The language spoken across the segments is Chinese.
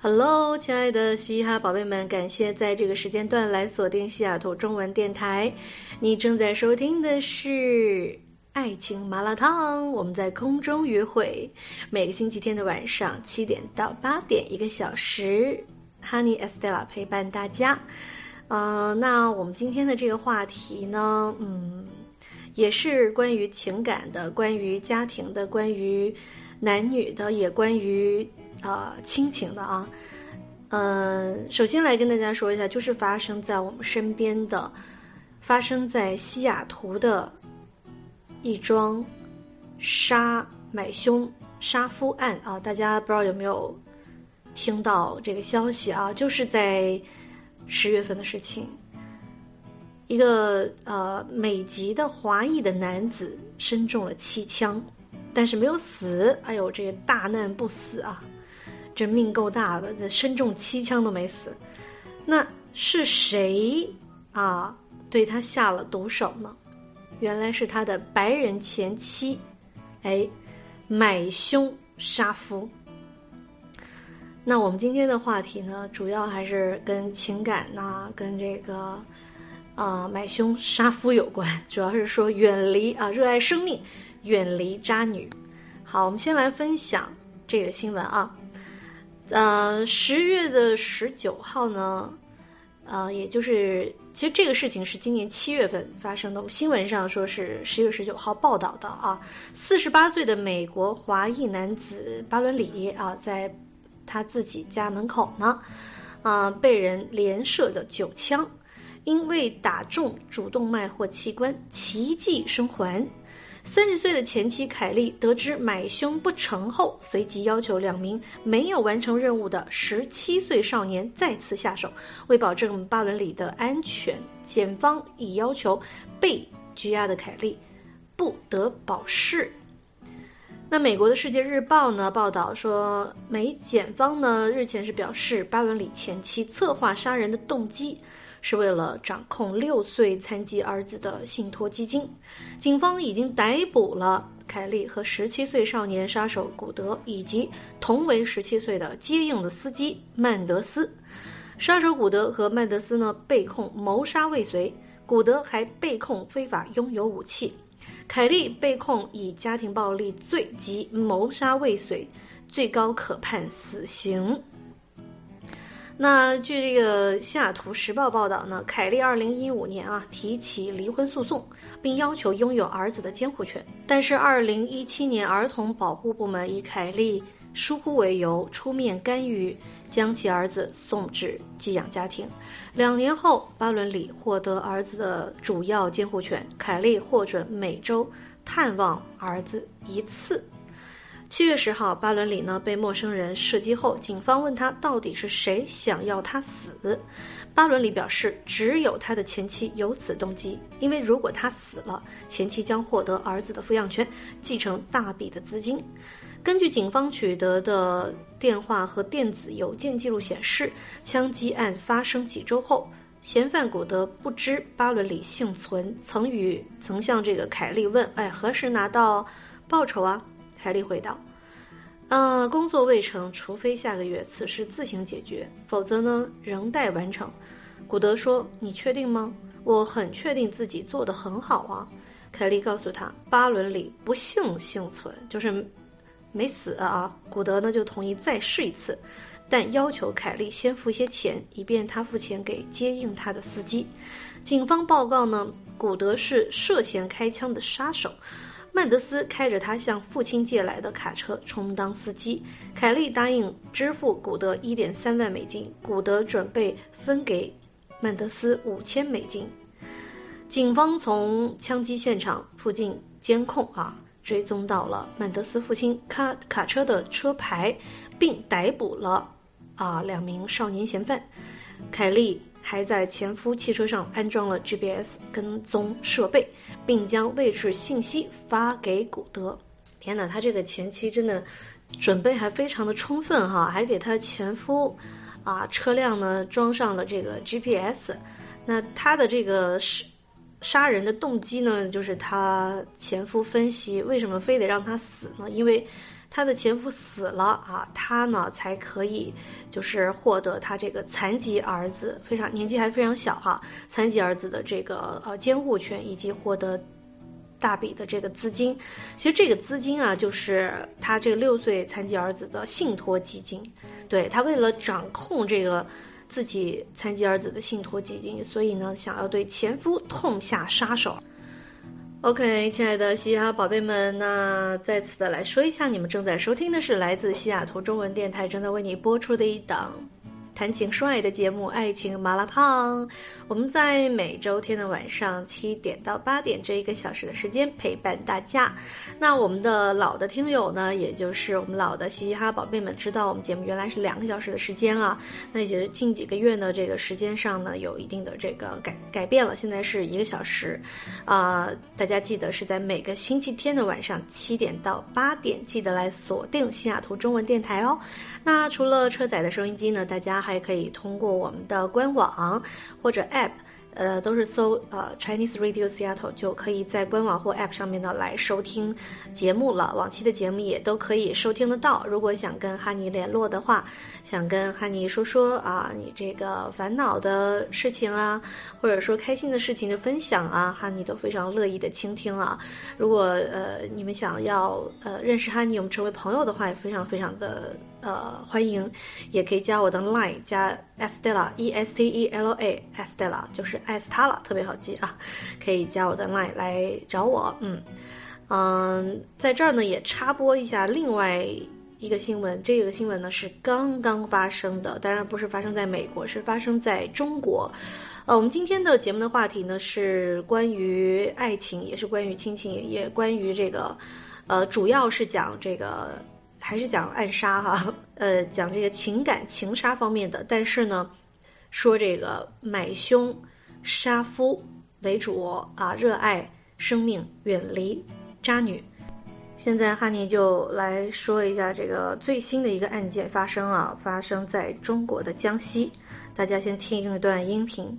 Hello， 亲爱的嘻哈宝贝们，感谢在这个时间段来锁定西雅图中文电台。你正在收听的是爱情麻辣烫，我们在空中约会，每个星期天的晚上7点到8点，1个小时 Honey Estella 陪伴大家。那我们今天的这个话题呢，也是关于情感的，关于家庭的，关于男女的，也关于亲情的啊。首先来跟大家说一下，就是发生在我们身边的，发生在西雅图的一桩买凶杀夫案啊。大家不知道有没有听到这个消息啊？就是在10月份的事情，一个美籍的华裔的男子身中了7枪，但是没有死。哎呦，这个大难不死啊！这命够大的，这身中7枪都没死。那是谁对他下了毒手呢？原来是他的白人前妻，买凶杀夫。那我们今天的话题呢，主要还是跟情感跟这个买凶杀夫有关，主要是说远离热爱生命，远离渣女。好，我们先来分享这个新闻啊。10月19号呢，也就是其实这个事情是今年7月份发生的，新闻上说是10月19号报道的啊。48岁的美国华裔男子巴伦里在他自己家门口呢，被人连射的9枪，因为打中主动脉或器官，奇迹生还。30岁的前妻凯莉得知买凶不成后，随即要求2名没有完成任务的17岁少年再次下手。为保证巴伦里的安全，检方已要求被拘押的凯莉不得保释。那美国的世界日报呢报道说，检方呢日前是表示，巴伦里前妻策划杀人的动机是为了掌控6岁残疾儿子的信托基金。警方已经逮捕了凯莉和17岁少年杀手古德，以及同为17岁的接应的司机曼德斯。杀手古德和曼德斯呢被控谋杀未遂，古德还被控非法拥有武器，凯莉被控以家庭暴力罪及谋杀未遂，最高可判死刑。那据这个西雅图时报报道呢，凯莉2015年提起离婚诉讼，并要求拥有儿子的监护权。但是2017年儿童保护部门以凯莉疏忽为由出面干预，将其儿子送至寄养家庭。2年后，巴伦里获得儿子的主要监护权，凯莉获准每周探望儿子1次。7月10号，巴伦里呢被陌生人射击后，警方问他到底是谁想要他死。巴伦里表示，只有他的前妻有此动机，因为如果他死了，前妻将获得儿子的抚养权，继承大笔的资金。根据警方取得的电话和电子邮件记录显示，枪击案发生几周后，嫌犯古德不知巴伦里幸存，曾向这个凯莉问，何时拿到报酬啊？凯莉回道，工作未成，除非下个月此事自行解决，否则呢仍待完成。古德说，你确定吗？我很确定自己做得很好啊。凯莉告诉他，巴伦里不幸幸存，就是没死啊。古德呢就同意再试一次，但要求凯莉先付些钱，以便他付钱给接应他的司机。警方报告呢，古德是涉嫌开枪的杀手，曼德斯开着他向父亲借来的卡车充当司机。凯莉答应支付古德1.3万美金，古德准备分给曼德斯5000美金。警方从枪击现场附近监控追踪到了曼德斯父亲卡车的车牌，并逮捕了2名少年嫌犯。凯莉还在前夫汽车上安装了 GPS 跟踪设备，并将位置信息发给古德。天哪，他这个前妻真的准备还非常的充分还给他前夫车辆呢装上了这个 GPS。那他的这个杀人的动机呢，就是他前夫分析为什么非得让他死呢？因为她的前夫死了啊，她呢才可以就是获得她这个残疾儿子年纪还非常小哈，残疾儿子的这个监护权，以及获得大笔的这个资金。其实这个资金啊，就是他这个6岁残疾儿子的信托基金。对，他为了掌控这个自己残疾儿子的信托基金，所以呢想要对前夫痛下杀手。OK， 亲爱的嘻哈宝贝们，那再次的来说一下，你们正在收听的是来自西雅图中文电台正在为你播出的一档谈情说爱的节目《爱情麻辣烫》。我们在每周天的晚上7点到8点这1个小时的时间陪伴大家。那我们的老的听友呢，也就是我们老的嘻哈宝贝们，知道我们节目原来是2个小时的时间啊，那也就是近几个月呢，这个时间上呢有一定的这个改变了，现在是1个小时大家记得是在每个星期天的晚上7点到8点，记得来锁定西雅图中文电台哦。那除了车载的收音机呢，大家还可以通过我们的官网或者 App， 都是搜Chinese Radio Seattle， 就可以在官网或 App 上面呢来收听节目了。往期的节目也都可以收听得到。如果想跟哈尼联络的话，想跟哈尼说说你这个烦恼的事情啊，或者说开心的事情的分享啊，哈尼都非常乐意的倾听啊。如果你们想要认识哈尼，我们成为朋友的话，也非常非常的欢迎，也可以加我的 Line， 加 Estella ESTELA Estella， 就是艾斯塔拉，特别好记啊，可以加我的 Line 来找我。在这儿呢也插播一下另外一个新闻，这个新闻呢是刚刚发生的，当然不是发生在美国，是发生在中国。我们今天的节目的话题呢是关于爱情，也是关于亲情，也关于这个主要是讲这个还是讲暗杀哈，讲这个情感情杀方面的，但是呢说这个买凶杀夫为主热爱生命，远离渣女。现在哈尼就来说一下这个最新的一个案件发生在中国的江西，大家先听一段音频。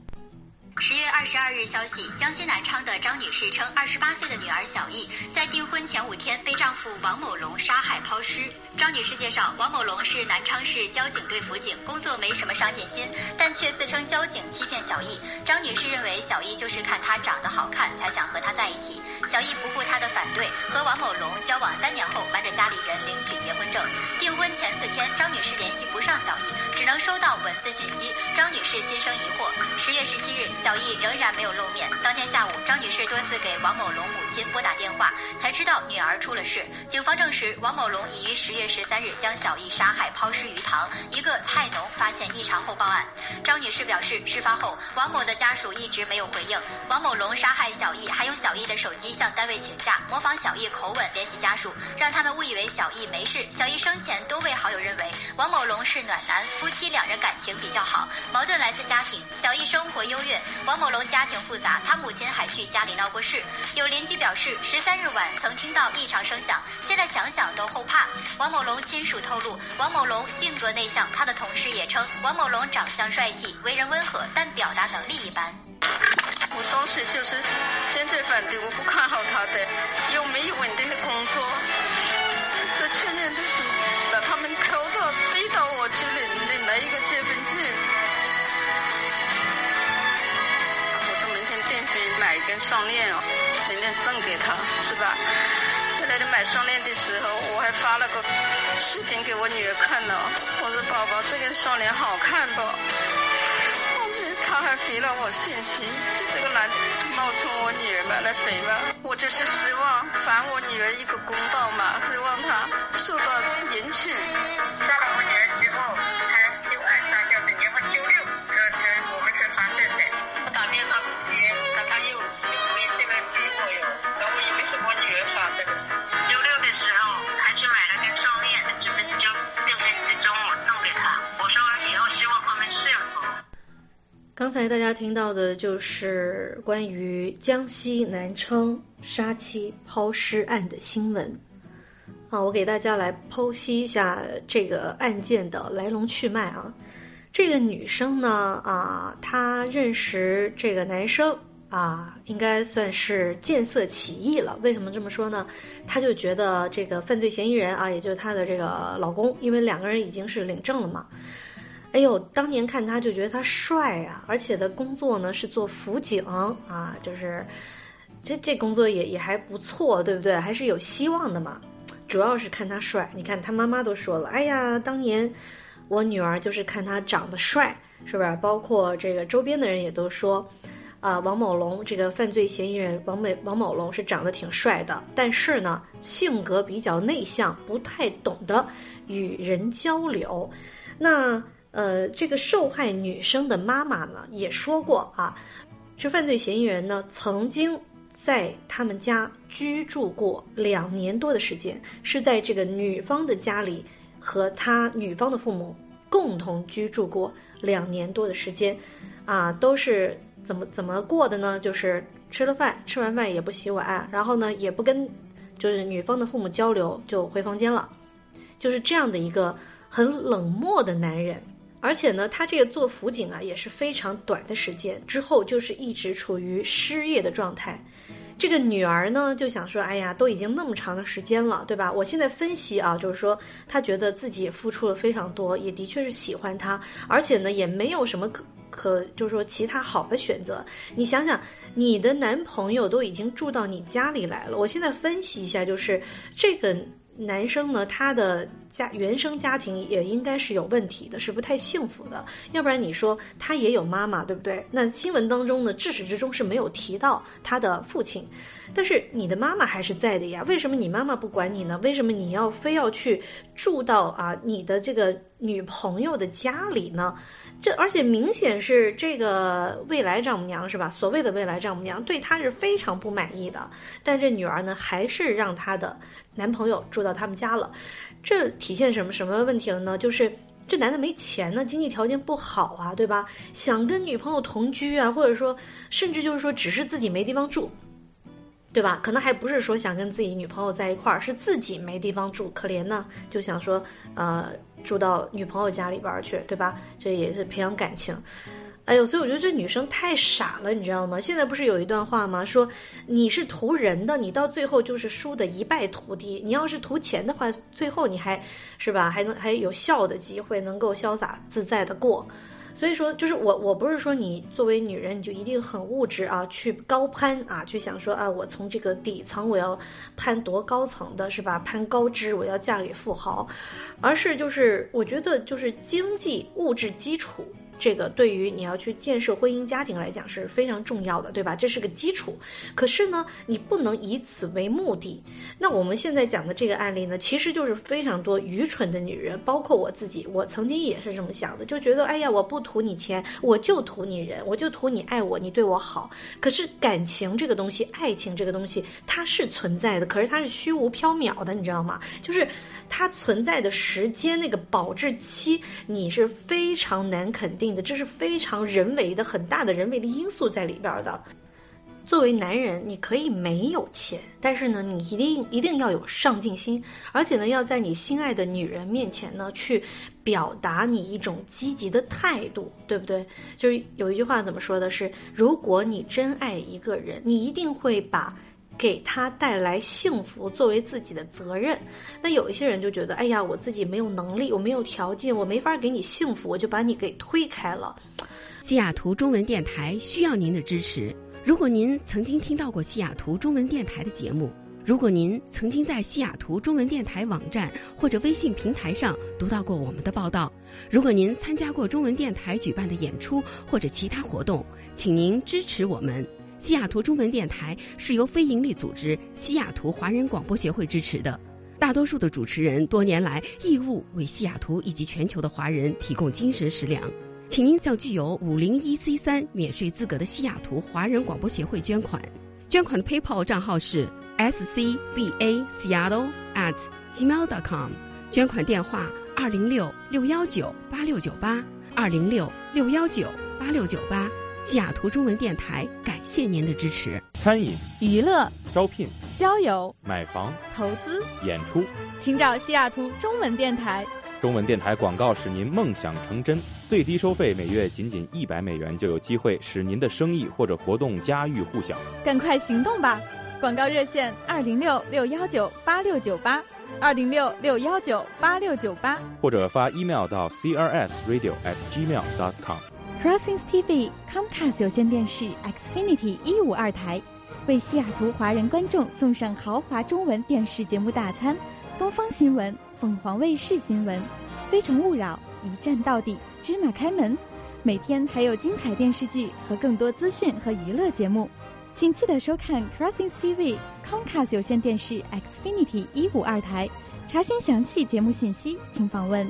10月22日消息，江西南昌的张女士称，28岁的女儿小艺在订婚前5天被丈夫王某龙杀害抛尸。张女士介绍，王某龙是南昌市交警队辅警，工作没什么上进心，但却自称交警欺骗小艺。张女士认为小艺就是看她长得好看才想和她在一起。小艺不顾她的反对，和王某龙交往3年后，瞒着家里人领取结婚证。订婚前4天，张女士联系不上小艺，只能收到文字讯息。张女士心生疑惑。10月17日，小艺仍然没有露面。当天下午，张女士多次给王某龙母亲拨打电话，才知道女儿出了事。警方证实，王某龙已于10月13日将小艺杀害抛尸鱼塘，一个菜农发现异常后报案。张女士表示，事发后王某的家属一直没有回应。王某龙杀害小艺，还用小艺的手机向单位请假，模仿小艺口吻联系家属，让他们误以为小艺没事。小艺生前多位好友认为王某龙是暖男，夫妻2人感情比较好，矛盾来自家庭。小艺生活优越，王某龙家庭复杂，他母亲还去家里闹过事。有邻居表示，13日晚曾听到异常声响，现在想想都后怕。王某龙亲属透露，王某龙性格内向，他的同事也称王某龙长相帅气，为人温和，但表达能力一般。 我当时就是坚决反对，我不看好他的，又没有稳定的工作。在去年的时候，把他们偷到逼到我去领了一个结婚证。我说明天电费买一根项链明天送给他，是吧？在那里买项链的时候，我还发了个视频给我女儿看了。我说宝宝，这根项链好看不？他还回了我信息，就这个男的冒充我女儿嘛来回嘛，我就是希望还我女儿一个公道嘛，希望他受到严惩。 杀了我女儿之后，还就暗杀，就是结婚96，我们是反对的。我打电话去，他又没这个结果有，然后我以为是我女儿杀的。96的时候还去买了根项链，就是就6月的中午送给他。我说以后希望他们幸福。 刚才大家听到的就是关于江西南昌杀妻抛尸案的新闻我给大家来剖析一下这个案件的来龙去脉这个女生呢她认识这个男生应该算是见色起意了。为什么这么说呢？他就觉得这个犯罪嫌疑人也就是他的这个老公，因为两个人已经是领证了嘛。哎呦，当年看他就觉得他帅啊，而且的工作呢是做辅警就是这工作也还不错，对不对？还是有希望的嘛。主要是看他帅，你看他妈妈都说了，哎呀，当年我女儿就是看他长得帅，是不是？包括这个周边的人也都说王某龙这个犯罪嫌疑人王某龙是长得挺帅的，但是呢性格比较内向，不太懂得与人交流。那这个受害女生的妈妈呢也说过这犯罪嫌疑人呢曾经在他们家居住过2年多的时间，是在这个女方的家里和他女方的父母共同居住过2年多的时间都是怎么过的呢？就是吃完饭也不洗碗，然后呢也不跟就是女方的父母交流，就回房间了，就是这样的一个很冷漠的男人。而且呢他这个做辅警也是非常短的时间，之后就是一直处于失业的状态。这个女儿呢就想说，哎呀，都已经那么长的时间了，对吧？我现在分析就是说她觉得自己也付出了非常多，也的确是喜欢他，而且呢也没有什么就是说其他好的选择。你想想，你的男朋友都已经住到你家里来了，我现在分析一下，就是这个男生呢他的原生家庭也应该是有问题的，是不太幸福的，要不然你说他也有妈妈，对不对？那新闻当中呢至始至终是没有提到他的父亲，但是你的妈妈还是在的呀，为什么你妈妈不管你呢？为什么你非要去住到你的这个女朋友的家里呢？而且明显是这个未来丈母娘，是吧？所谓的未来丈母娘对她是非常不满意的，但这女儿呢还是让她的男朋友住到他们家了。这体现什么问题了呢？就是这男的没钱呢，经济条件不好对吧？想跟女朋友同居或者说甚至就是说只是自己没地方住，对吧？可能还不是说想跟自己女朋友在一块儿，是自己没地方住，可怜呢，就想说住到女朋友家里边去，对吧？这也是培养感情。哎呦，所以我觉得这女生太傻了，你知道吗？现在不是有一段话吗？说你是图人的，你到最后就是输的一败涂地。你要是图钱的话，最后你还是吧，还有效的机会能够潇洒自在的过。所以说就是我不是说你作为女人你就一定很物质去高攀去想说我从这个底层我要攀多高层的，是吧？攀高枝，我要嫁给富豪，而是就是我觉得就是经济物质基础，这个对于你要去建设婚姻家庭来讲是非常重要的，对吧？这是个基础。可是呢你不能以此为目的。那我们现在讲的这个案例呢，其实就是非常多愚蠢的女人，包括我自己，我曾经也是这么想的，就觉得哎呀，我不图你钱，我就图你人，我就图你爱我，你对我好。可是感情这个东西，爱情这个东西它是存在的，可是它是虚无缥缈的，你知道吗？就是它存在的时间那个保质期你是非常难肯定的，这是非常人为的，很大的人为的因素在里边的。作为男人你可以没有钱，但是呢你一定要有上进心，而且呢要在你心爱的女人面前呢去表达你一种积极的态度，对不对？就是有一句话怎么说的是，如果你真爱一个人，你一定会把给他带来幸福作为自己的责任。那有一些人就觉得哎呀，我自己没有能力，我没有条件，我没法给你幸福，我就把你给推开了。 西雅图中文电台需要您的支持。如果您曾经听到过西雅图中文电台的节目，如果您曾经在西雅图中文电台网站或者微信平台上读到过我们的报道，如果您参加过中文电台举办的演出或者其他活动，请您支持我们。西雅图中文电台是由非营利组织西雅图华人广播协会支持的，大多数的主持人多年来义务为西雅图以及全球的华人提供精神食粮。请您向具有501C3免税资格的西雅图华人广播协会捐款。捐款的 PayPal 账号是 scbaseattle@gmail.com， 捐款电话206-619-8698 206-619-8698。西雅图中文电台感谢您的支持。 餐饮、 娱乐、 招聘、 交友、 买房、 投资、 演出， 请找西雅图中文电台。 中文电台广告使您梦想成真，最低收费每月仅100美元就有机会使您的生意或者活动家喻户晓。 赶快行动吧！广告热线206-619-8698，206-619-8698， 或者发 email 到 crsradio@gmail.com。 Crossings TV Comcast 有线电视 Xfinity 152台为西雅图华人观众送上豪华中文电视节目大餐，东方新闻、凤凰卫视新闻、非诚勿扰、一站到底、芝麻开门，每天还有精彩电视剧和更多资讯和娱乐节目，请记得收看 Crossings TV Comcast 有线电视 Xfinity 152台。查询详细节目信息，请访问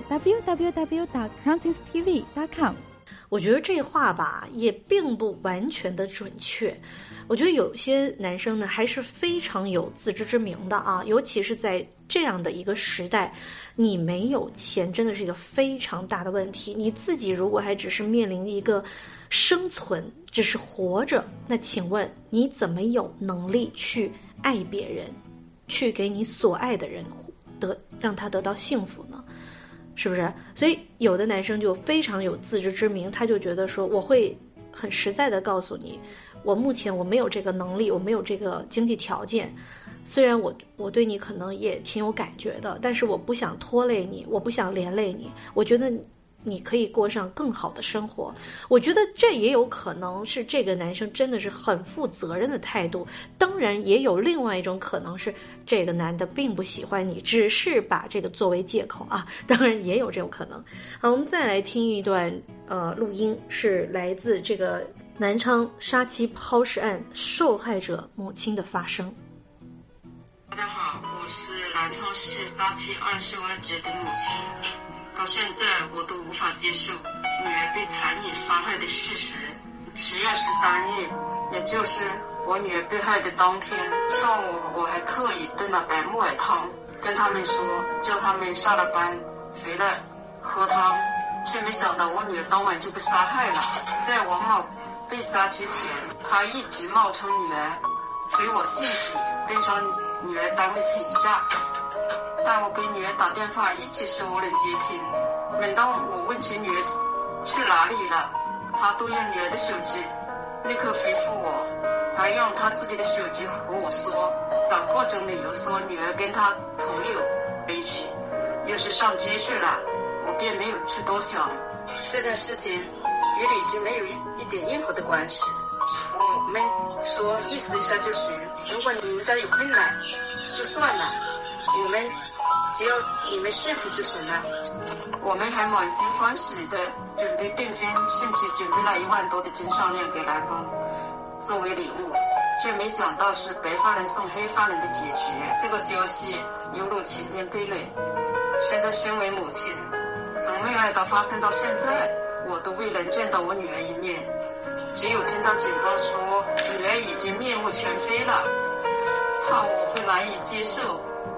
www.crossingstv.com。 我觉得这话吧也并不完全的准确，我觉得有些男生呢还是非常有自知之明的啊，尤其是在这样的一个时代，你没有钱真的是一个非常大的问题。你自己如果还只是面临一个生存，只是活着，那请问你怎么有能力去爱别人，去给你所爱的人让他得到幸福呢？是不是？所以有的男生就非常有自知之明，他就觉得说我会很实在的告诉你，我目前我没有这个能力，我没有这个经济条件，虽然我对你可能也挺有感觉的，但是我不想拖累你，我不想连累你，我觉得你可以过上更好的生活。我觉得这也有可能是这个男生真的是很负责任的态度，当然也有另外一种可能是这个男的并不喜欢你，只是把这个作为借口啊，当然也有这种可能。好，我们再来听一段录音，是来自这个南昌杀妻抛尸案受害者母亲的发声。 大家好，我是南昌市杀妻案受害者的母亲，到现在我都无法接受女儿被残忍杀害的事实。10月13日，也就是我女儿被害的当天上午，我还特意炖了白木耳汤，跟他们说叫他们下了班回来喝汤，却没想到我女儿当晚就被杀害了。在王某被抓之前，他一直冒充女儿回我信息，并向女儿单位请假，但我给女儿打电话一直是无人接听。每当我问起女儿去哪里了，她都用女儿的手机立刻回复我，还用她自己的手机和我说，找各种理由说女儿跟她朋友在一起，又是上街去了。我便没有去多想，这件事情与理智没有一点任何的关系。我们说意思一下就行，如果你们家有困难就算了，我们只要你们幸福就行了。我们还满心欢喜的准备订婚，甚至准备了1万多的金项链给男方作为礼物，却没想到是白发人送黑发人的结局。这个消息犹如晴天霹雳。现在身为母亲，从恋爱到发生到现在，我都未能见到我女儿一面，只有听到警方说女儿已经面目全非了，怕我会难以接受。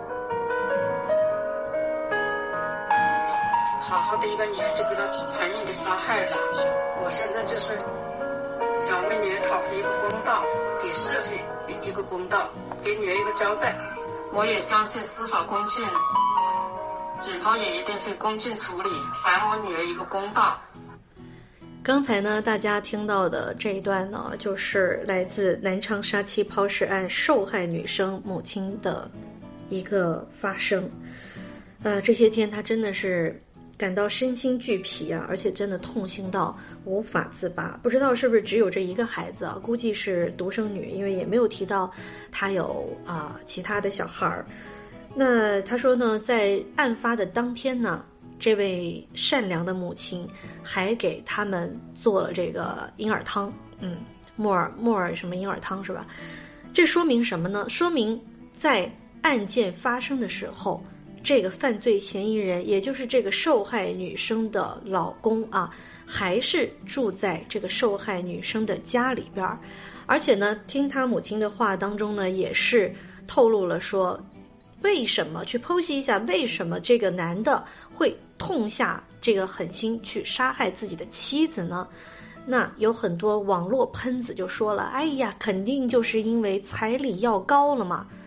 好好的一个女儿就被他残忍的杀害了，我现在就是想为女儿讨回一个公道，给社会一个公道，给女儿一个交代。我也相信司法公正，警方也一定会公正处理，还我女儿一个公道。 刚才呢，大家听到的这一段呢，就是来自南昌杀妻抛尸案受害女生母亲的一个发声。这些天她真的是感到身心俱疲啊，而且真的痛心到无法自拔。不知道是不是只有这一个孩子啊？估计是独生女，因为也没有提到她有其他的小孩。那她说呢，在案发的当天呢，这位善良的母亲还给他们做了这个银耳汤，木耳什么银耳汤是吧？这说明什么呢？说明在案件发生的时候，这个犯罪嫌疑人，也就是这个受害女生的老公还是住在这个受害女生的家里边，而且呢，听他母亲的话当中呢，也是透露了说，为什么去剖析一下为什么这个男的会痛下这个狠心去杀害自己的妻子呢？那有很多网络喷子就说了，哎呀，肯定就是因为彩礼要高了嘛。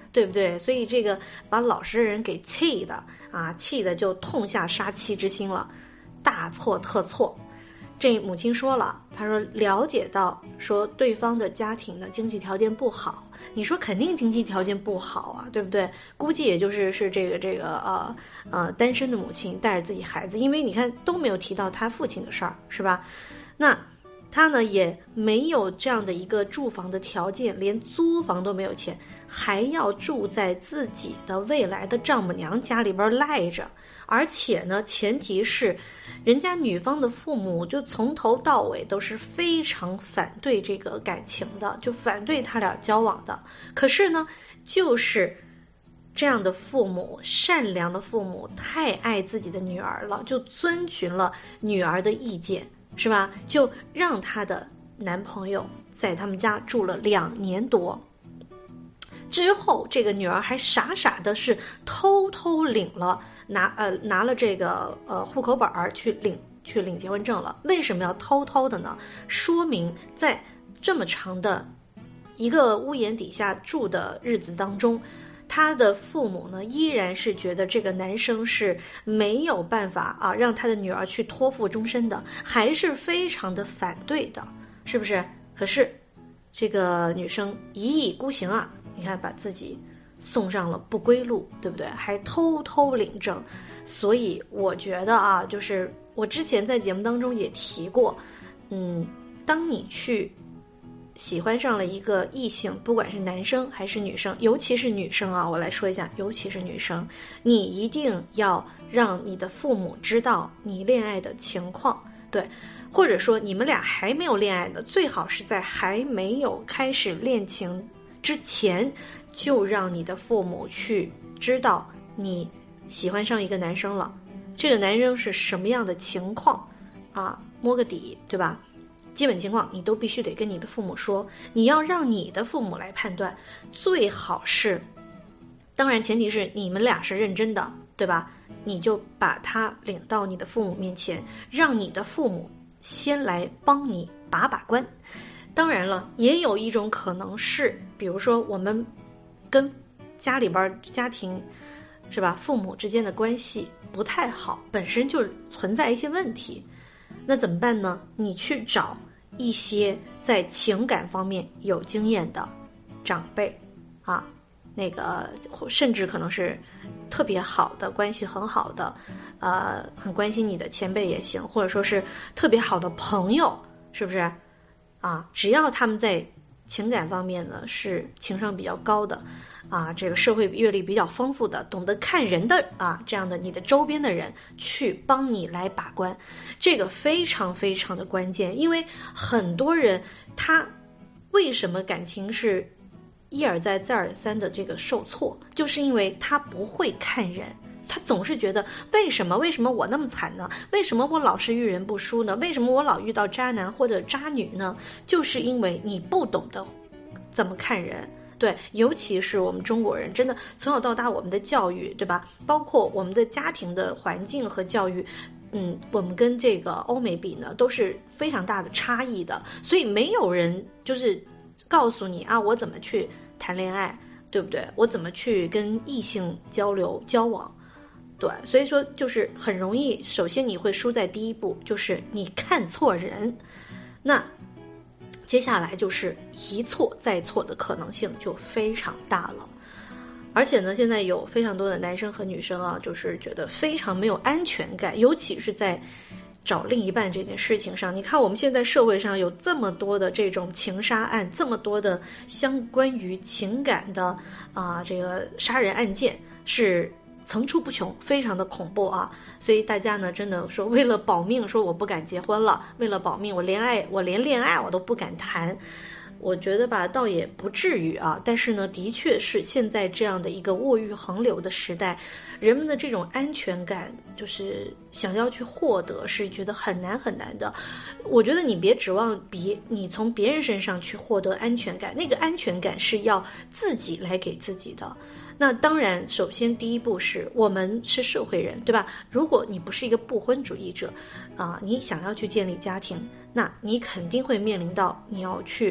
对不对？所以这个把老实人给气的就痛下杀妻之心了，大错特错。这母亲说了，她说了解到说对方的家庭呢经济条件不好，你说肯定经济条件不好啊，对不对？估计也就是这个单身的母亲带着自己孩子，因为你看都没有提到他父亲的事儿，是吧？那他呢也没有这样的一个住房的条件，连租房都没有钱，还要住在自己的未来的丈母娘家里边赖着，而且呢前提是人家女方的父母就从头到尾都是非常反对这个感情的，就反对他俩交往的。可是呢就是这样的父母，善良的父母太爱自己的女儿了，就遵循了女儿的意见，是吧？就让她的男朋友在他们家住了2年多，之后这个女儿还傻傻的是偷偷领了拿了这个户口本去领结婚证了。为什么要偷偷的呢？说明在这么长的一个屋檐底下住的日子当中，他的父母呢依然是觉得这个男生是没有办法让他的女儿去托付终身的，还是非常的反对的，是不是？可是这个女生一意孤行啊，你看把自己送上了不归路，对不对？还偷偷领证。所以我觉得就是我之前在节目当中也提过，当你去喜欢上了一个异性，不管是男生还是女生，尤其是女生我来说一下，尤其是女生，你一定要让你的父母知道你恋爱的情况，对，或者说你们俩还没有恋爱的，最好是在还没有开始恋情之前就让你的父母去知道你喜欢上一个男生了，这个男生是什么样的情况摸个底，对吧？基本情况你都必须得跟你的父母说，你要让你的父母来判断，最好是，当然前提是你们俩是认真的，对吧？你就把他领到你的父母面前，让你的父母先来帮你把把关。当然了，也有一种可能是，比如说我们跟家里边家庭是吧，父母之间的关系不太好，本身就存在一些问题，那怎么办呢？你去找一些在情感方面有经验的长辈那个甚至可能是特别好的关系很好的很关心你的前辈也行，或者说是特别好的朋友，是不是只要他们在情感方面呢是情商比较高的这个社会阅历比较丰富的，懂得看人的这样的你的周边的人去帮你来把关，这个非常非常的关键。因为很多人他为什么感情是一而再再而三的这个受挫，就是因为他不会看人，他总是觉得为什么我那么惨呢？为什么我老是遇人不淑呢？为什么我老遇到渣男或者渣女呢？就是因为你不懂得怎么看人。对，尤其是我们中国人，真的从小到大我们的教育，对吧？包括我们的家庭的环境和教育，我们跟这个欧美比呢，都是非常大的差异的。所以没有人就是告诉你我怎么去谈恋爱，对不对？我怎么去跟异性交流交往？对，所以说就是很容易，首先你会输在第一步，就是你看错人。那接下来就是一错再错的可能性就非常大了。而且呢，现在有非常多的男生和女生就是觉得非常没有安全感，尤其是在找另一半这件事情上。你看我们现在社会上有这么多的这种情杀案，这么多的相关于情感的这个杀人案件是层出不穷，非常的恐怖所以大家呢真的说为了保命，说我不敢结婚了，为了保命我连恋爱我都不敢谈。我觉得吧倒也不至于但是呢的确是现在这样的一个物欲横流的时代，人们的这种安全感就是想要去获得是觉得很难很难的。我觉得你别指望你从别人身上去获得安全感，那个安全感是要自己来给自己的。那当然首先第一步是我们是社会人，对吧？如果你不是一个不婚主义者你想要去建立家庭，那你肯定会面临到你要去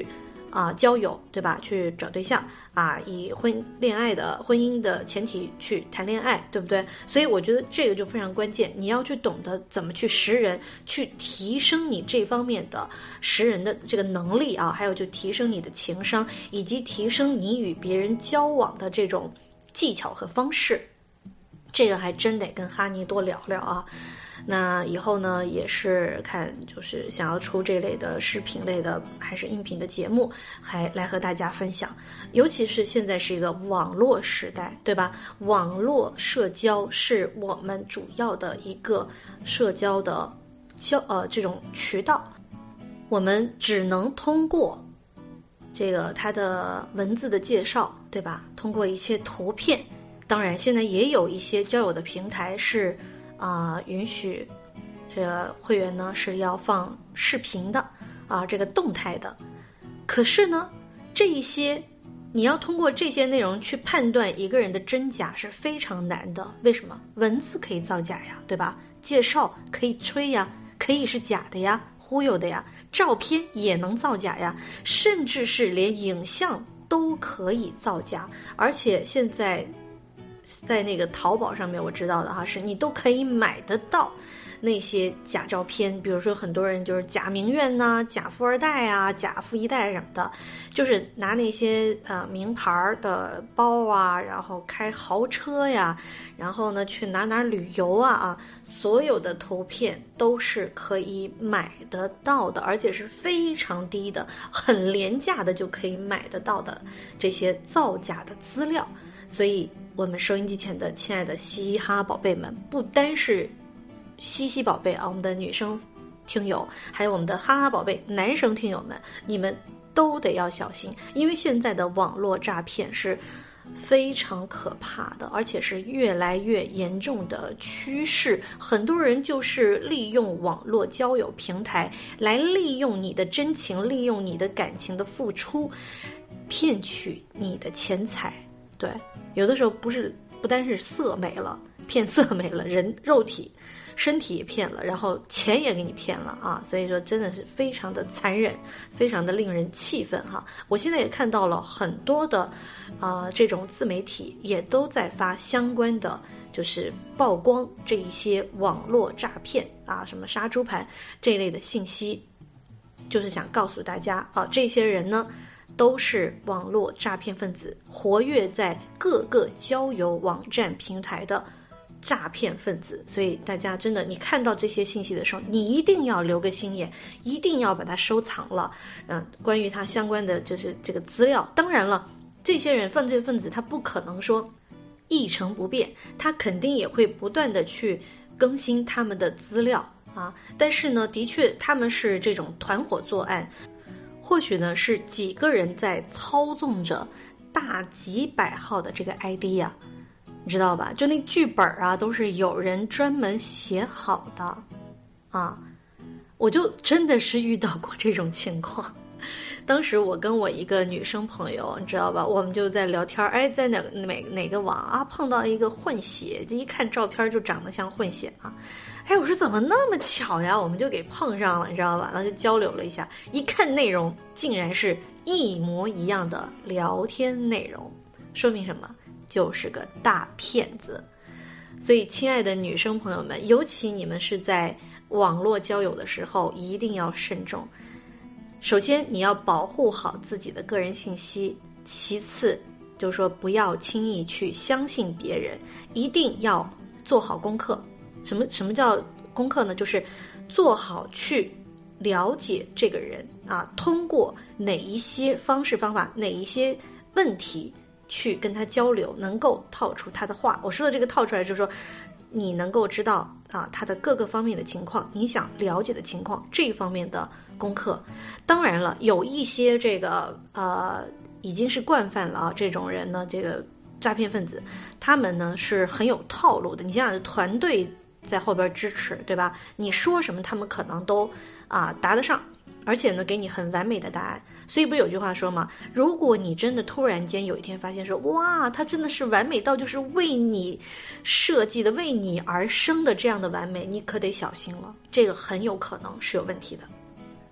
交友，对吧？去找对象以婚姻的前提去谈恋爱，对不对？所以我觉得这个就非常关键，你要去懂得怎么去识人，去提升你这方面的识人的这个能力还有就提升你的情商，以及提升你与别人交往的这种技巧和方式。这个还真得跟哈尼多聊聊那以后呢，也是看就是想要出这类的视频类的还是音频的节目，还来和大家分享。尤其是现在是一个网络时代，对吧？网络社交是我们主要的一个社交的这种渠道，我们只能通过这个它的文字的介绍，对吧？通过一些图片，当然现在也有一些交友的平台是允许这个会员呢是要放视频的这个动态的。可是呢，这一些你要通过这些内容去判断一个人的真假是非常难的。为什么？文字可以造假呀，对吧？介绍可以吹呀，可以是假的呀，忽悠的呀，照片也能造假呀，甚至是连影像都可以造假。而且现在在那个淘宝上面我知道的是你都可以买得到那些假照片，比如说很多人就是假名媛假富二代假富一代什么的，就是拿那些名牌的包然后开豪车呀，然后呢去哪旅游所有的图片都是可以买得到的，而且是非常低的，很廉价的就可以买得到的这些造假的资料。所以我们收音机前的亲爱的嘻哈宝贝们，不单是嘻嘻宝贝我们的女生听友，还有我们的哈哈宝贝男生听友们，你们都得要小心，因为现在的网络诈骗是非常可怕的，而且是越来越严重的趋势。很多人就是利用网络交友平台来利用你的真情，利用你的感情的付出，骗取你的钱财。对，有的时候不单是色没了，骗色没了，肉体身体也骗了，然后钱也给你骗了所以说真的是非常的残忍，非常的令人气愤我现在也看到了很多的这种自媒体也都在发相关的就是曝光这一些网络诈骗什么杀猪盘这一类的信息，就是想告诉大家这些人呢都是网络诈骗分子，活跃在各个交友网站平台的诈骗分子。所以大家真的，你看到这些信息的时候，你一定要留个心眼，一定要把它收藏了关于它相关的就是这个资料。当然了，这些人犯罪分子他不可能说一成不变，他肯定也会不断的去更新他们的资料但是呢，的确他们是这种团伙作案，或许呢是几个人在操纵着大几百号的这个 ID 你知道吧？就那剧本都是有人专门写好的我就真的是遇到过这种情况。当时我跟我一个女生朋友，你知道吧，我们就在聊天，在哪个网碰到一个混血，这一看照片就长得像混血我说怎么那么巧呀，我们就给碰上了，你知道吧？然后就交流了一下，一看内容竟然是一模一样的聊天内容，说明什么？就是个大骗子。所以亲爱的女生朋友们，尤其你们是在网络交友的时候一定要慎重。首先你要保护好自己的个人信息，其次就是说不要轻易去相信别人，一定要做好功课。什么叫功课呢？就是做好去了解这个人通过哪一些方式方法，哪一些问题去跟他交流，能够套出他的话。我说的这个套出来就是说你能够知道他的各个方面的情况，你想了解的情况，这方面的功课。当然了，有一些这个已经是惯犯了这种人呢，这个诈骗分子他们呢是很有套路的。你想想，团队在后边支持，对吧？你说什么他们可能都答得上，而且呢给你很完美的答案。所以不有句话说嘛，如果你真的突然间有一天发现说，哇，他真的是完美到就是为你设计的，为你而生的这样的完美，你可得小心了，这个很有可能是有问题的。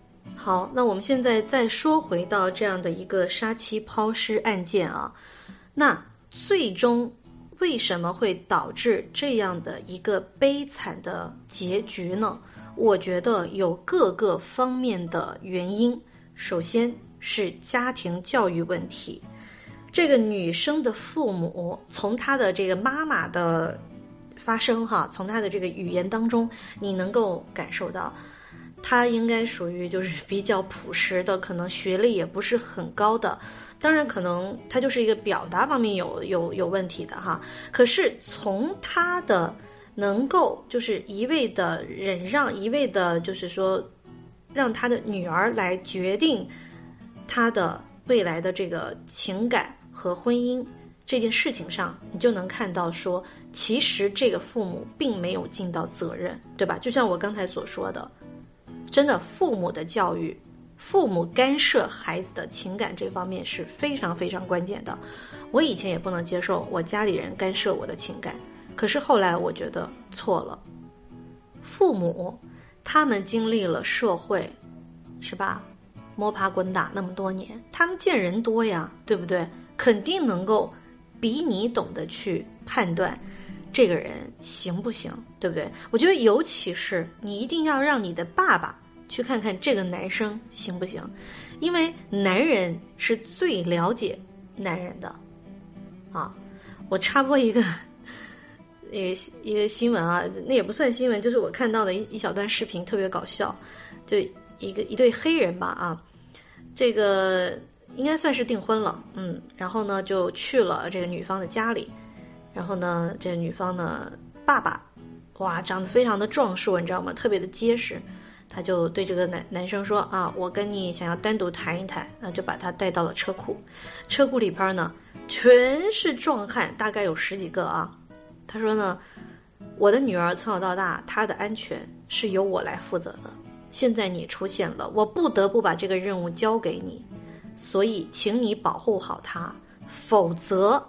好，那我们现在再说回到这样的一个杀妻抛尸案件啊，那最终为什么会导致这样的一个悲惨的结局呢？我觉得有各个方面的原因。首先是家庭教育问题，这个女生的父母从她的这个妈妈的发声从她的这个语言当中，你能够感受到她应该属于就是比较朴实的，可能学历也不是很高的，当然可能她就是一个表达方面有问题的可是从她的能够就是一味的忍让，一味的就是说让她的女儿来决定她的未来的这个情感和婚姻这件事情上，你就能看到说其实这个父母并没有尽到责任，对吧？就像我刚才所说的，真的父母的教育，父母干涉孩子的情感这方面是非常非常关键的。我以前也不能接受我家里人干涉我的情感，可是后来我觉得错了。父母他们经历了社会，是吧，摸爬滚打那么多年，他们见人多呀，对不对？肯定能够比你懂得去判断这个人行不行，对不对？我觉得尤其是你一定要让你的爸爸去看看这个男生行不行，因为男人是最了解男人的我插播一个新闻那也不算新闻，就是我看到的一小段视频，特别搞笑，就一对黑人吧这个应该算是订婚了然后呢就去了这个女方的家里，然后呢这个女方呢爸爸哇长得非常的壮硕，你知道吗？特别的结实，他就对这个男生说我跟你想要单独谈一谈，就把他带到了车库里边呢全是壮汉，大概有10几个他说呢，我的女儿从小到大她的安全是由我来负责的，现在你出现了，我不得不把这个任务交给你，所以请你保护好她，否则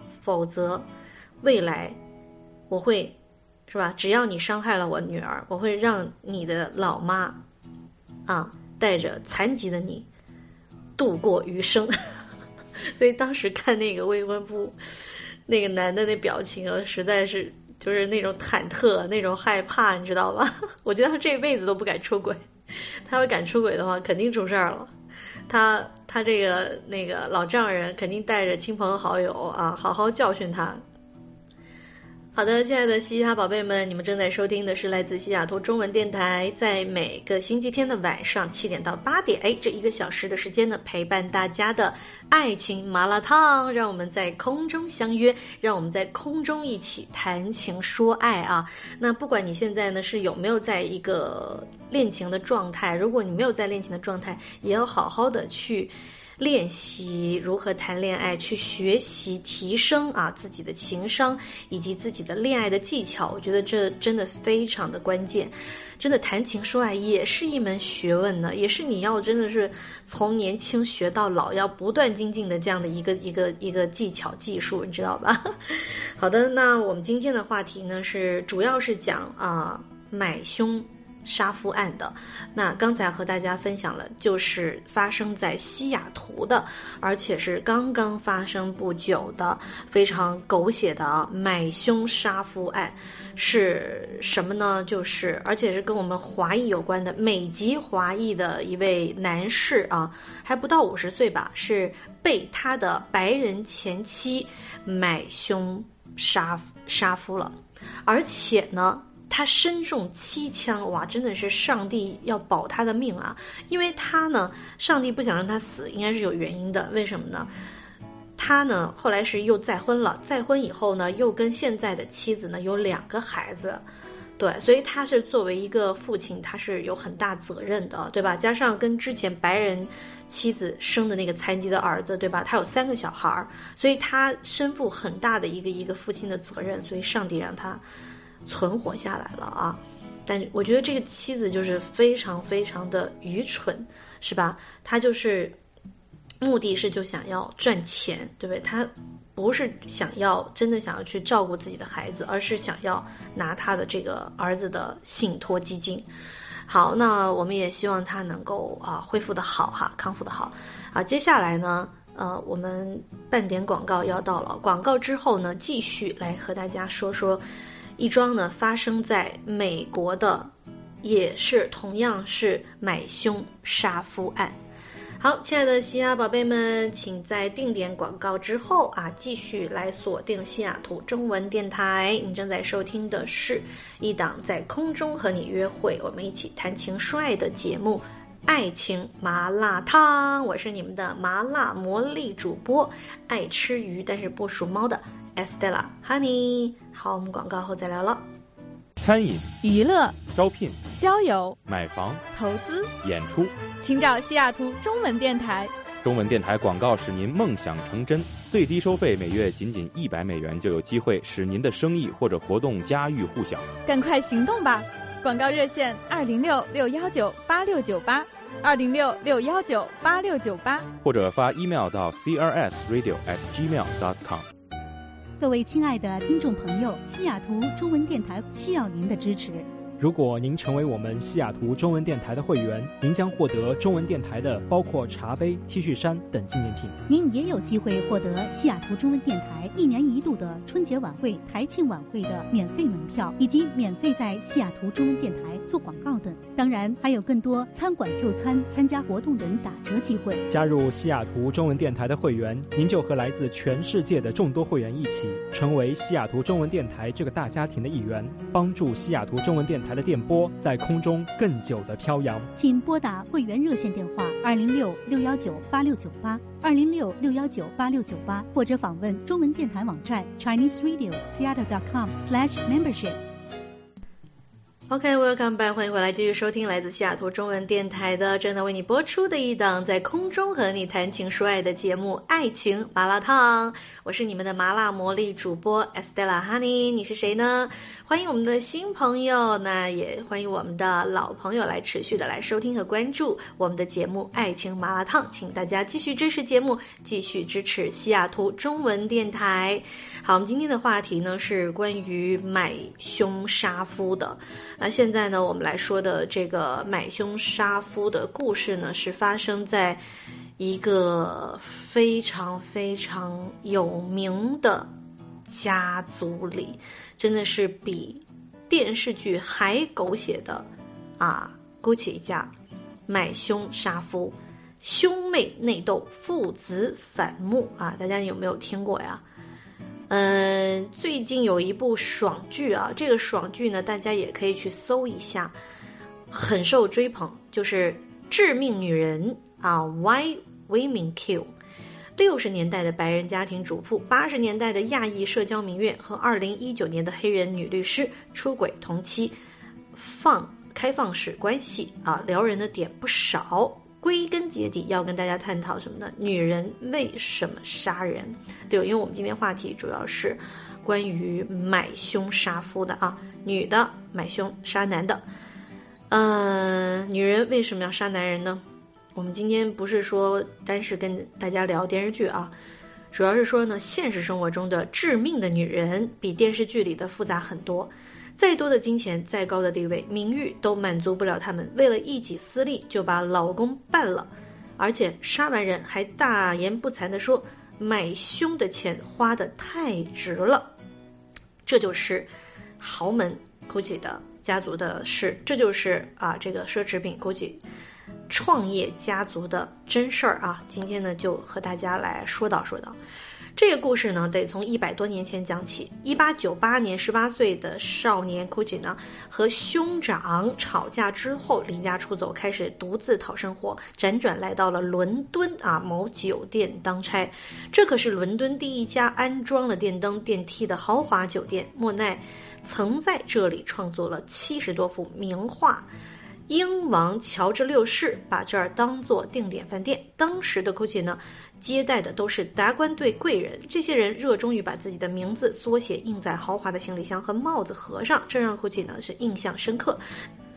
未来我会是吧，只要你伤害了我女儿，我会让你的老妈带着残疾的你度过余生所以当时看那个未婚夫那个男的那表情实在是就是那种忐忑，那种害怕，你知道吧？我觉得他这辈子都不敢出轨，他要敢出轨的话肯定出事儿了。他这个那个老丈人肯定带着亲朋好友好好教训他。好的，亲爱的嘻哈宝贝们，你们正在收听的是来自西雅图中文电台，在每个星期天的晚上7点到8点，这1个小时的时间呢，陪伴大家的爱情麻辣烫，让我们在空中相约，让我们在空中一起谈情说爱那不管你现在呢是有没有在一个恋情的状态，如果你没有在恋情的状态，也要好好的去练习如何谈恋爱，去学习提升自己的情商以及自己的恋爱的技巧，我觉得这真的非常的关键。真的谈情说爱也是一门学问呢，也是你要真的是从年轻学到老，要不断精进的这样的一个技巧技术，你知道吧？好的，那我们今天的话题呢是主要是讲买凶杀夫案的。那刚才和大家分享了就是发生在西雅图的，而且是刚刚发生不久的非常狗血的买凶杀夫案。是什么呢？就是而且是跟我们华裔有关的，美籍华裔的一位男士还不到50岁吧，是被他的白人前妻买凶杀夫了，而且呢他身中7枪，哇，真的是上帝要保他的命因为他呢上帝不想让他死，应该是有原因的。为什么呢？他呢后来是又再婚了，再婚以后呢又跟现在的妻子呢有2个孩子，对，所以他是作为一个父亲，他是有很大责任的，对吧？加上跟之前白人妻子生的那个残疾的儿子，对吧？他有3个小孩，所以他身负很大的一个父亲的责任，所以上帝让他存活下来了但我觉得这个妻子就是非常非常的愚蠢，是吧？他就是目的是就想要赚钱，对不对？他不是真的想要去照顾自己的孩子，而是想要拿他的这个儿子的信托基金。 好，那我们也希望他能够恢复的好哈，康复的好啊。接下来呢，我们半点广告要到了，广告之后呢，继续来和大家说说一桩呢发生在美国的，也是同样是买凶杀夫案。好，亲爱的西雅宝贝们，请在定点广告之后继续来锁定西雅图中文电台。你正在收听的是一档在空中和你约会，我们一起谈情说爱的节目爱情麻辣烫。我是你们的麻辣魔力主播，爱吃鱼但是不属猫的 Estella Honey。 好，我们广告后再聊了。 餐饮、 娱乐、 招聘、 交友、 买房、 投资、 演出， 请找西雅图中文电台。 中文电台广告使您梦想成真，最低收费每月仅$100就有机会使您的生意或者活动家喻户晓。 赶快行动吧！广告热线206-619-8698 206-619-8698， 或者发 email 到 crsradio@gmail.com。 各位亲爱的听众朋友，西雅图中文电台需要您的支持。 如果您成为我们西雅图中文电台的会员，您将获得中文电台的包括茶杯、T 恤衫等纪念品。 您也有机会获得西雅图中文电台1年1度的春节晚会、台庆晚会的免费门票，以及免费在西雅图中文电台做广告等。当然还有更多餐馆就餐、参加活动等打折机会。 加入西雅图中文电台的会员，您就和来自全世界的众多会员一起，成为西雅图中文电台这个大家庭的一员，帮助西雅图中文电台的电波在空中更久的飘扬。 请拨打会员热线电话206-619-8698 206-619-8698，或者访问中文电台网站 ChineseRadio.Seattle.com/membership。OK，welcome back， 欢迎回来，继续收听来自西雅图中文电台的正在为你播出的一档在空中和你谈情说爱的节目《爱情麻辣烫》。我是你们的麻辣魔力主播 Estella Honey， 你是谁呢？欢迎我们的新朋友，那也欢迎我们的老朋友来持续的来收听和关注我们的节目《爱情麻辣烫》，请大家继续支持节目，继续支持西雅图中文电台。好，我们今天的话题呢是关于买凶杀夫的。那现在呢，我们来说的这个买凶杀夫的故事呢，是发生在一个非常非常有名的家族里，真的是比电视剧还狗血的姑且一家买凶杀夫，兄妹内斗，父子反目大家有没有听过呀？最近有一部爽剧这个爽剧呢，大家也可以去搜一下，很受追捧，就是致命女人Why Women Kill。 60年代的白人家庭主妇，80年代的亚裔社交名媛和2019年的黑人女律师出轨同妻，开放式关系撩人的点不少。归根结底要跟大家探讨什么呢？女人为什么杀人？对，因为我们今天话题主要是关于买凶杀夫的女的买凶杀男的。女人为什么要杀男人呢？我们今天不是说单是跟大家聊电视剧主要是说呢，现实生活中的致命的女人比电视剧里的复杂很多。再多的金钱，再高的地位，名誉都满足不了他们，为了一己私利就把老公办了，而且杀完人还大言不惭地说买凶的钱花得太值了。这就是豪门 Gucci 的家族的事，这就是这个奢侈品 Gucci 创业家族的真事儿今天呢就和大家来说道。这个故事呢，得从100多年前讲起。1898年，18岁的少年 Gucci 呢，和兄长吵架之后离家出走，开始独自讨生活，辗转来到了伦敦某酒店当差。这可是伦敦第一家安装了电灯、电梯的豪华酒店。莫奈曾在这里创作了70多幅名画。英王乔治6世把这儿当作定点饭店。当时的 Gucci 呢，接待的都是达官对贵人，这些人热衷于把自己的名字缩写印在豪华的行李箱和帽子盒上，这让 Gucci 呢是印象深刻。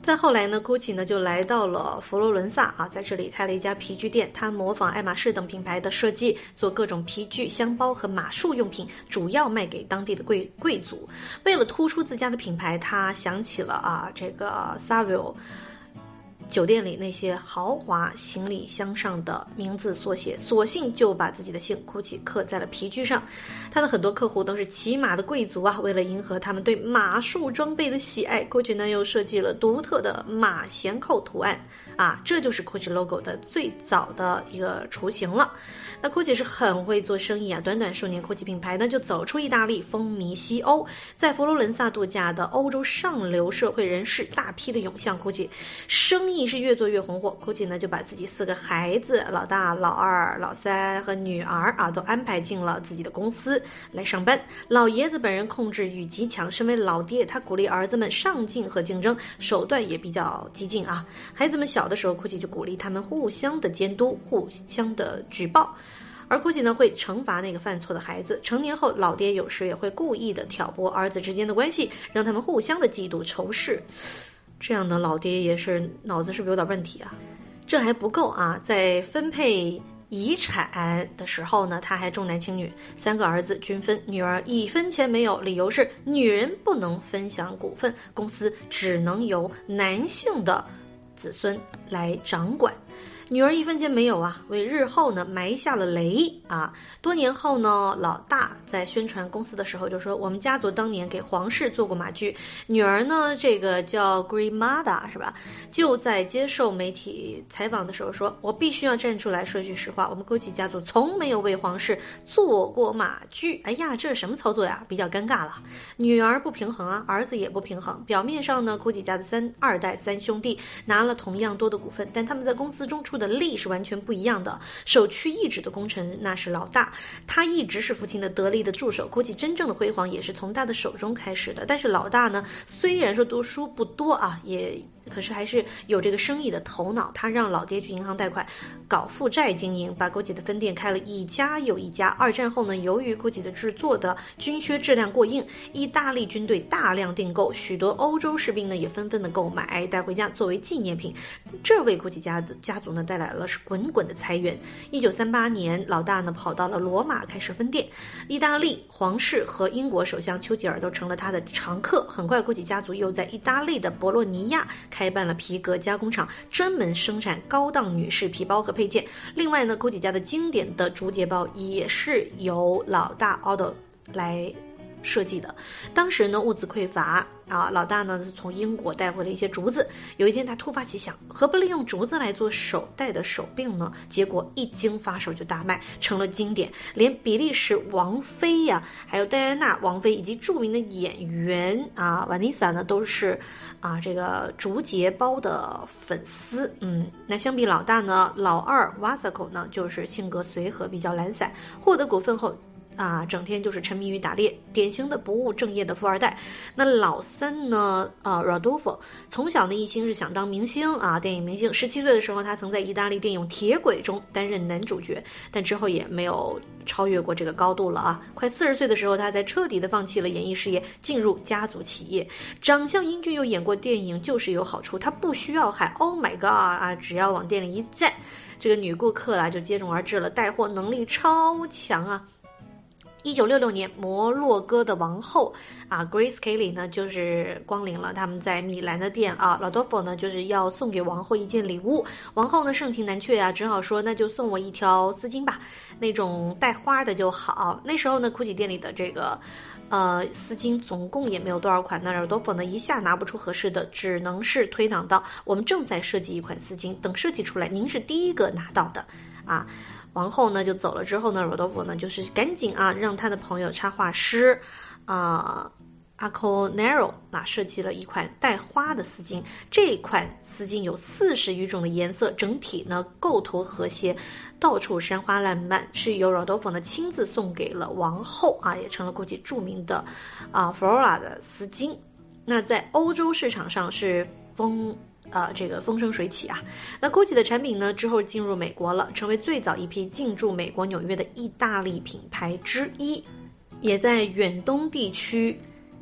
再后来呢 ，GUCCI 呢就来到了佛罗伦萨啊，在这里开了一家皮具店，他模仿爱马仕等品牌的设计，做各种皮具、箱包和马术用品，主要卖给当地的贵族。为了突出自家的品牌，他想起了这个 Savile酒店里那些豪华行李箱上的名字缩写，索性就把自己的姓 GUCCI 刻在了皮具上。他的很多客户都是骑马的贵族啊，为了迎合他们对马术装备的喜爱， GUCCI 呢又设计了独特的马衔扣图案啊，这就是 GUCCI logo 的最早的一个雏形了。那 GUCCI 是很会做生意啊，短短数年 GUCCI 品牌呢就走出意大利，风靡西欧，在佛罗伦萨度假的欧洲上流社会人士大批的涌向 GUCCI， 生意是越做越红火。 GUCCI 呢就把自己4个孩子，老大、老二、老三和女儿啊都安排进了自己的公司来上班。老爷子本人控制欲极强，身为老爹，他鼓励儿子们上进和竞争，手段也比较激进啊。孩子们小的时候 GUCCI 就鼓励他们互相的监督，互相的举报，而 GUCCI 呢会惩罚那个犯错的孩子。成年后，老爹有时也会故意的挑拨儿子之间的关系，让他们互相的嫉妒仇视。这样的老爹也是脑子是不是有点问题啊？这还不够啊，在分配遗产的时候呢，他还重男轻女，3个儿子均分，女儿1分钱没有，理由是女人不能分享股份，公司只能由男性的子孙来掌管。女儿1分钱没有啊，为日后呢埋下了雷啊。多年后呢，老大在宣传公司的时候就说，我们家族当年给皇室做过马具。女儿呢，这个叫 Grimada 是吧，就在接受媒体采访的时候说，我必须要站出来说句实话，我们 GUCCI 家族从没有为皇室做过马具。哎呀，这是什么操作呀，比较尴尬了。女儿不平衡啊，儿子也不平衡。表面上呢 GUCCI 家的2代3兄弟拿了同样多的股份，但他们在公司中出的力是完全不一样的。首屈一指的功臣那是老大，他一直是父亲的得力的助手， GUCCI 真正的辉煌也是从他的手中开始的。但是老大呢，虽然说读书不多啊，可是还是有这个生意的头脑，他让老爹去银行贷款搞负债经营，把 GUCCI 的分店开了一家又一家。二战后呢，由于 GUCCI 的制作的军靴质量过硬，意大利军队大量订购，许多欧洲士兵呢也纷纷的购买带回家作为纪念品，这为 GUCCI 家族呢带来了是滚滚的财源。1938年，老大呢跑到了罗马开设分店，意大利皇室和英国首相丘吉尔都成了他的常客。很快 GUCCI 家族又在意大利的博洛尼亚开办了皮革加工厂，专门生产高档女士皮包和配件。另外呢 GUCCI 家的经典的竹节包也是由老大 Aldo 来设计的。当时呢物资匮乏啊，老大呢从英国带回了一些竹子。有一天他突发奇想，何不利用竹子来做手戴的手柄呢？结果一经发售就大卖，成了经典。连比利时王妃呀，还有戴安娜王妃以及著名的演员瓦妮莎呢，都是这个竹节包的粉丝。那相比老大呢，老二 Vasco 呢就是性格随和，比较懒散，获得股份后整天就是沉迷于打猎，典型的不务正业的富二代。那老三呢Rodolfo 从小呢一心是想当明星电影明星。17岁的时候，他曾在意大利电影《铁轨》中担任男主角，但之后也没有超越过这个高度了快40岁的时候，他才彻底的放弃了演艺事业，进入家族企业。长相英俊又演过电影，就是有好处，他不需要喊 Oh my god 只要往店里一站，这个女顾客就接踵而至了，带货能力超强1966年，摩洛哥的王后Grace Kelly 呢就是光临了他们在米兰的店Rodolfo 呢就是要送给王后一件礼物。王后呢盛情难却只好说那就送我一条丝巾吧，那种带花的就好。那时候呢 GUCCI 店里的这个丝巾总共也没有多少款，那 Rodolfo 呢一下拿不出合适的，只能是推搪到我们正在设计一款丝巾，等设计出来您是第一个拿到的王后呢就走了之后呢 Rodolfo 呢就是赶紧让他的朋友插画师Aconero 设计了一款带花的丝巾。这款丝巾有40余种的颜色，整体呢构图和谐，到处山花烂漫，是由 Rodolfo 呢亲自送给了王后也成了 GUCCI 著名的Flora 的丝巾。那在欧洲市场上是这个风生水起那 GUCCI 的产品呢之后进入美国了，成为最早一批进驻美国纽约的意大利品牌之一，也在远东地区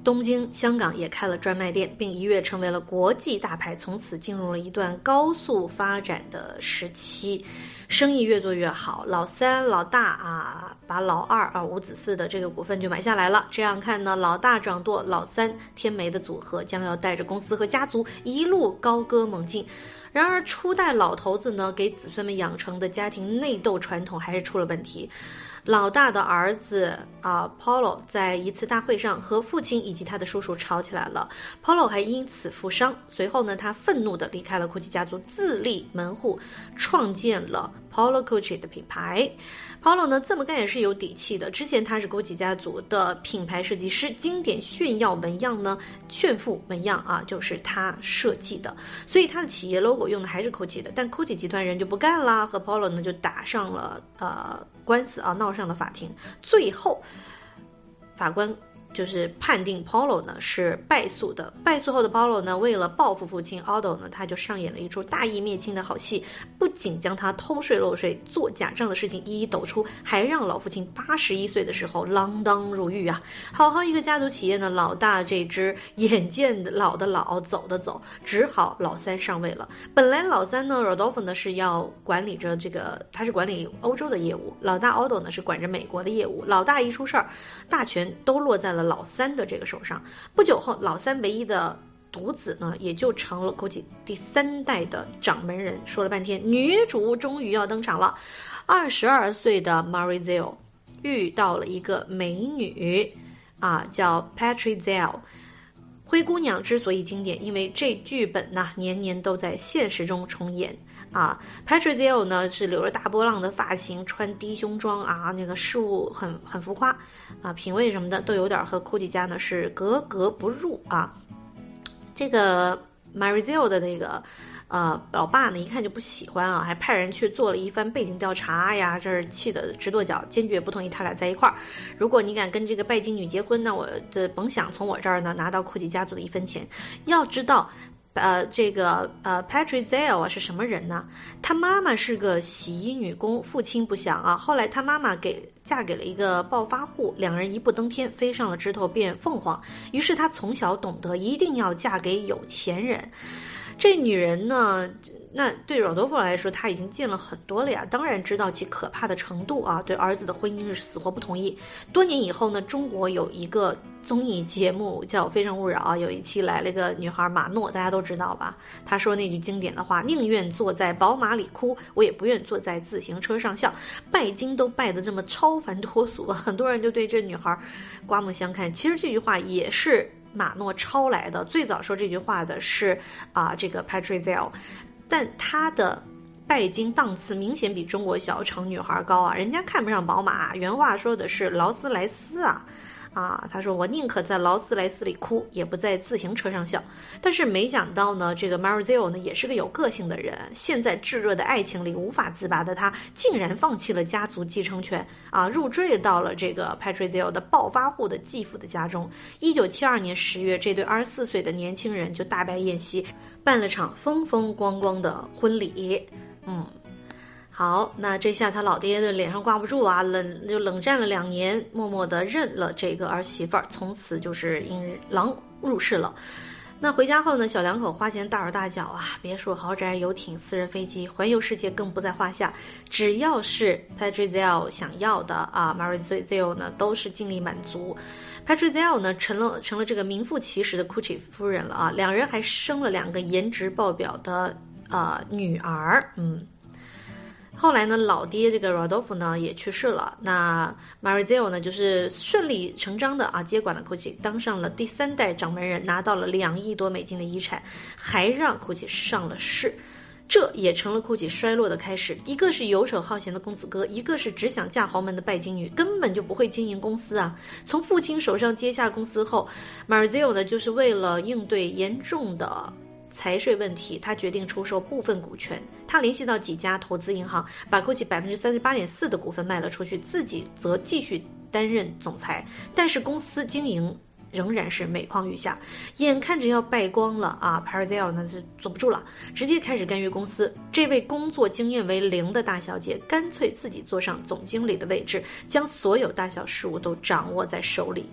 东京、香港也开了专卖店，并一跃成为了国际大牌，从此进入了一段高速发展的时期，生意越做越好。老三、老大啊，把老二啊吴子嗣的这个股份就买下来了。这样看呢，老大掌舵，老三天梅的组合将要带着公司和家族一路高歌猛进。然而初代老头子呢，给子孙们养成的家庭内斗传统还是出了问题。老大的儿子Paulo 在一次大会上和父亲以及他的叔叔吵起来了， Paulo 还因此负伤。随后呢，他愤怒地离开了 Gucci 家族，自立门户，创建了 Paulo Gucci 的品牌。Paulo 呢这么干也是有底气的，之前他是 Gucci 家族的品牌设计师，经典炫耀纹样呢，炫富纹样啊就是他设计的，所以他的企业 logo 用的还是 Gucci 的。但 Gucci 集团人就不干啦，和 Paulo 呢就打上了官司啊，闹上了法庭。最后法官就是判定 Paulo 呢是败诉的。败诉后的 Paulo 呢，为了报复父亲 Aldo 呢，他就上演了一出大义灭亲的好戏，不仅将他偷税漏税、做假账的事情一一抖出，还让老父亲81岁的时候锒铛入狱啊！好好一个家族企业呢，老大这只眼见老的老，走的走，只好老三上位了。本来老三呢 Rodolfo 呢是要管理着这个，他是管理欧洲的业务，老大 Aldo 呢是管着美国的业务。老大一出事儿，大权都落在了老三的这个手上。不久后，老三唯一的独子呢，也就成了 Gucci 第3代的掌门人。说了半天，女主终于要登场了。22岁的 Maurizio 遇到了一个美女叫 Patrizia。灰姑娘之所以经典，因为这剧本呢年年都在现实中重演。Patrizia 呢是留着大波浪的发型，穿低胸装那个事物很浮夸品味什么的都有点和 Gucci 家呢是格格不入这个 Maurizio 的那个老爸呢一看就不喜欢还派人去做了一番背景调查呀，这是气得直跺脚，坚决不同意他俩在一块儿。如果你敢跟这个拜金女结婚呢，我甭想从我这儿呢拿到 Gucci 家族的1分钱。要知道这个Patrizia 是什么人呢？他妈妈是个洗衣女工，父亲不详后来他妈妈嫁给了一个暴发户，两人一步登天，飞上了枝头变凤凰。于是他从小懂得一定要嫁给有钱人。这女人呢，那对 Rodolfo 来说，他已经见了很多了呀，当然知道其可怕的程度对儿子的婚姻是死活不同意。多年以后呢，中国有一个综艺节目叫《非诚勿扰》有一期来了一个女孩马诺，大家都知道吧？她说那句经典的话：宁愿坐在宝马里哭，我也不愿坐在自行车上笑。拜金都拜得这么超凡脱俗，很多人就对这女孩刮目相看。其实这句话也是马诺抄来的，最早说这句话的是这个 Patrizia， 但他的拜金档次明显比中国小城女孩高人家看不上宝马，原话说的是劳斯莱斯他说我宁可在劳斯莱斯里哭，也不在自行车上笑。但是没想到呢，这个 Maurizio 呢也是个有个性的人，陷在炙热的爱情里无法自拔的他，竟然放弃了家族继承权入赘到了这个 Patrizia 的暴发户的继父的家中。1972年10月，这对24岁的年轻人就大摆宴席，办了场风风光光的婚礼。好，那这下他老爹的脸上挂不住冷战了2年，默默的认了这个儿媳妇儿，从此就是引狼入室了。那回家后呢，小两口花钱大手大脚别说豪宅、游艇、私人飞机，环游世界更不在话下。只要是 Patrizia 想要的Maurizio 呢都是尽力满足。Patrizia 呢成了这个名副其实的 Gucci 夫人了两人还生了2个颜值爆表的女儿。后来呢，老爹这个 Rodolfo 呢也去世了，那 Maurizio 呢就是顺理成章的接管了 Gucci， 当上了第3代掌门人，拿到了2亿多美金的遗产，还让 Gucci 上了市。这也成了 Gucci 衰落的开始。一个是游手好闲的公子哥，一个是只想嫁豪门的拜金女，根本就不会经营公司从父亲手上接下公司后， Maurizio 呢就是为了应对严重的财税问题，他决定出售部分股权。他联系到几家投资银行，把 Gucci 38.4% 的股份卖了出去，自己则继续担任总裁。但是公司经营仍然是每况愈下，眼看着要败光了Patrizia 呢是坐不住了，直接开始干预公司。这位工作经验为0的大小姐，干脆自己坐上总经理的位置，将所有大小事务都掌握在手里。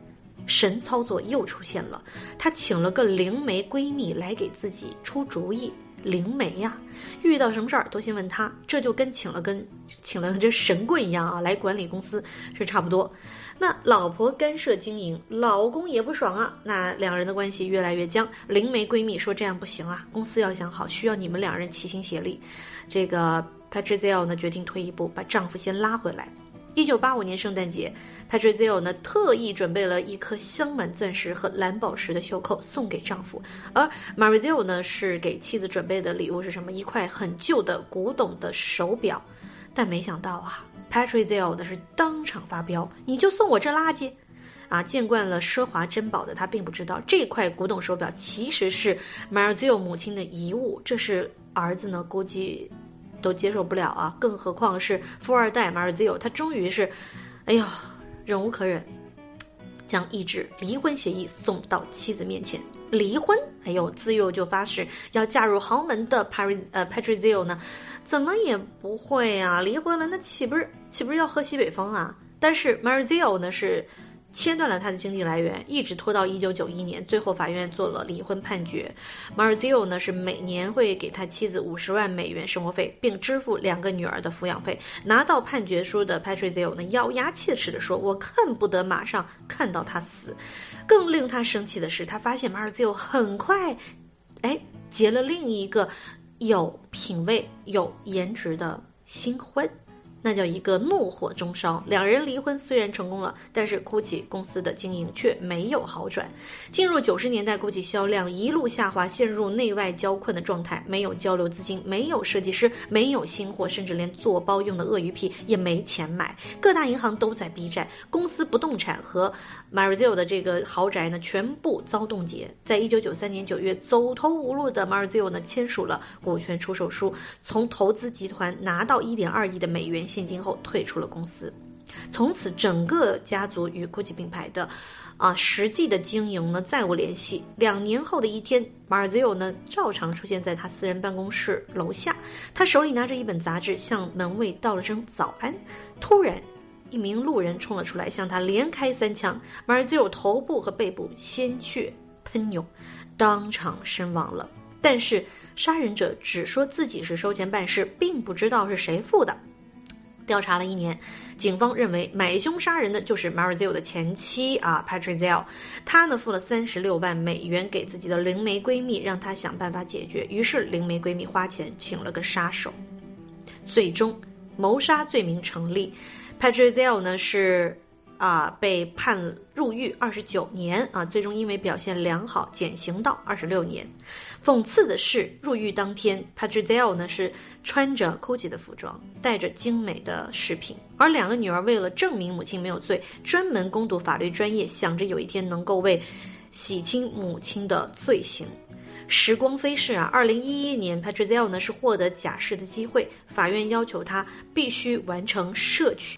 神操作又出现了，她请了个灵媒闺蜜来给自己出主意。灵媒呀，遇到什么事儿都先问她，这就跟请了这神棍一样啊，来管理公司是差不多。那老婆干涉经营，老公也不爽啊，那两人的关系越来越僵。灵媒闺蜜说这样不行啊，公司要想好，需要你们两人齐心协力。这个 Patricia 呢决定退一步，把丈夫先拉回来。1985年圣诞节 Patricia 呢特意准备了一颗镶满钻石和蓝宝石的袖扣送给丈夫，而 Marizio 呢是给妻子准备的礼物是什么？一块很旧的古董的手表。但没想到啊 Patricia 呢是当场发飙，你就送我这垃圾啊！见惯了奢华珍宝的他并不知道，这块古董手表其实是 Marizio 母亲的遗物，这是儿子呢估计都接受不了啊，更何况是富二代 Marizio， 他终于是忍无可忍，将一纸离婚协议送到妻子面前。离婚？自幼就发誓要嫁入豪门的 Patricia 呢，怎么也不会啊，离婚了那岂不是要喝西北风啊？但是 Marizio 呢是切断了他的经济来源，一直拖到1991年，最后法院做了离婚判决。Marizio 呢是每年会给他妻子50万美元生活费，并支付2个女儿的抚养费。拿到判决书的 Patricia 呢咬牙切齿地说，我恨不得马上看到他死。更令他生气的是，他发现 Marizio 很快结了另一个有品味有颜值的新欢，那叫一个怒火中烧。两人离婚虽然成功了，但是 GUCCI 公司的经营却没有好转。进入90年代 GUCCI 销量一路下滑，陷入内外交困的状态，没有交流资金，没有设计师，没有新货，甚至连做包用的鳄鱼皮也没钱买。各大银行都在逼债，公司不动产和 Marizio 的这个豪宅呢全部遭冻结。在1993年9月，走投无路的 Marizio 呢签署了股权出售书，从投资集团拿到1.2亿的美元现金后退出了公司。从此整个家族与 GUCCI 品牌的实际的经营呢再无联系。2年后的一天， Marizio 呢照常出现在他私人办公室楼下，他手里拿着一本杂志，向门卫道了声早安。突然一名路人冲了出来，向他连开3枪， Marizio 头部和背部鲜血喷涌，当场身亡了。但是杀人者只说自己是收钱办事，并不知道是谁付的。调查了1年，警方认为买凶杀人的就是 Marizio 的前妻Patricia， 她呢付了36万美元给自己的灵媒闺蜜，让她想办法解决。于是灵媒闺蜜花钱请了个杀手，最终谋杀罪名成立。Patricia 呢是被判入狱29年最终因为表现良好减刑到26年。讽刺的是，入狱当天 Patricia 呢是穿着 GUCCI 的服装，带着精美的饰品，而2个女儿为了证明母亲没有罪，专门攻读法律专业，想着有一天能够为洗清母亲的罪行。时光飞逝2011年 Patricia 呢是获得假释的机会，法院要求她必须完成摄取